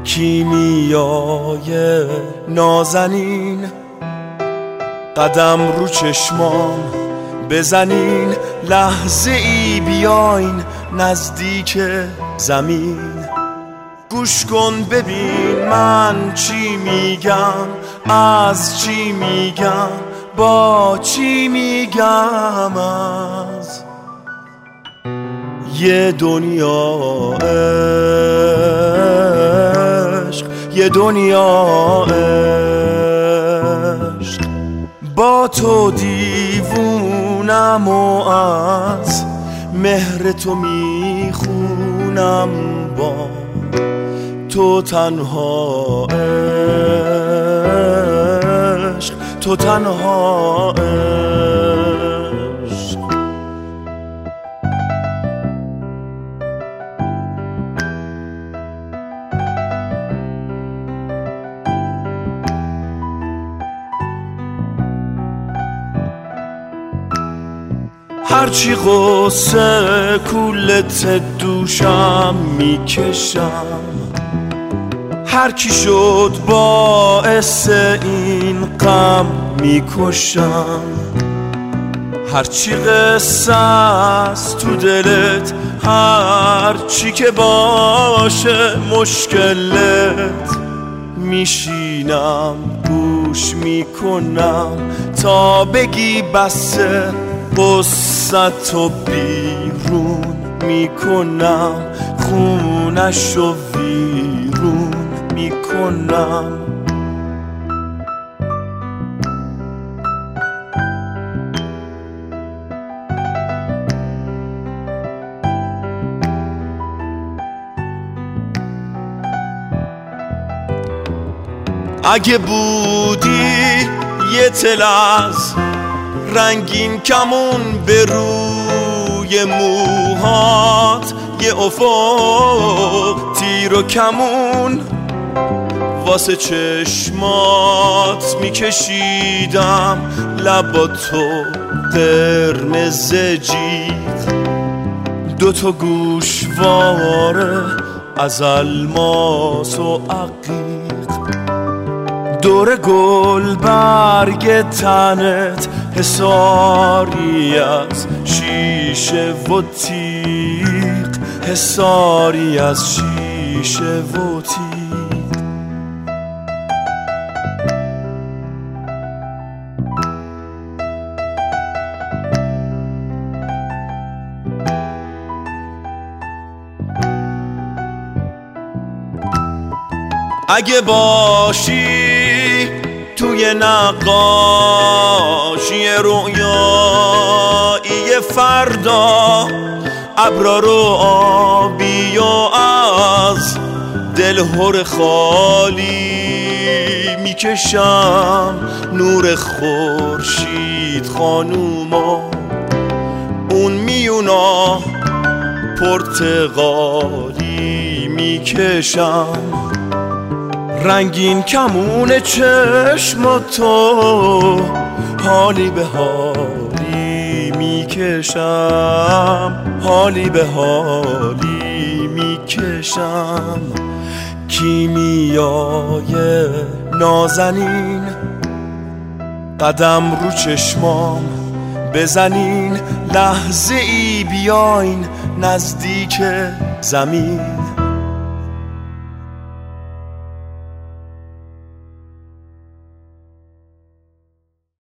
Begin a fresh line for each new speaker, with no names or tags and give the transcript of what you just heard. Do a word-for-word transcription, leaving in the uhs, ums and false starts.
کیمیای نازنین، قدم رو چشمام بزنین، لحظه ای بیاین نزدیک زمین. گوش کن ببین من چی میگم، از چی میگم، با چی میگم. از یه دنیا عشق، یه دنیا عشق، با تو دیوونم و از مهر تو میخونم، با تو تنها عشق، تو تنها عشق. هرچی قصه کولت دوشم میکشم، هر کی شد باعث این غم میکشم. هرچی قصه است تو دلت، هر چی که باشه مشکلت، میشینم گوش میکنم تا بگی بسه. قصتو بیرون میکنم، خونشو ویرون میکنم. اگه بودی یه تل از رنگین کمون به روی موهات، یه افق تیر و کمون واسه چشمات میکشیدم، لبا تو قرمز جیغ، دوتا گوشواره از الماس و عقیق، دور گل برگ تنت حصاری از شیشه و تیغ، حصاری از شیشه و تیغ. اگه باشی توی نقاشی رویایی فردا، ابرا رو آبی و از دل هر خالی میکشم، نور خورشید خانوما اون میونا پرتقالی میکشم، رنگین کمون چشماتو حالی به حالی میکشم، حالی به حالی میکشم. کیمیای نازنین، قدم رو چشمام بزنین، لحظه ای بیاین نزدیک زمین.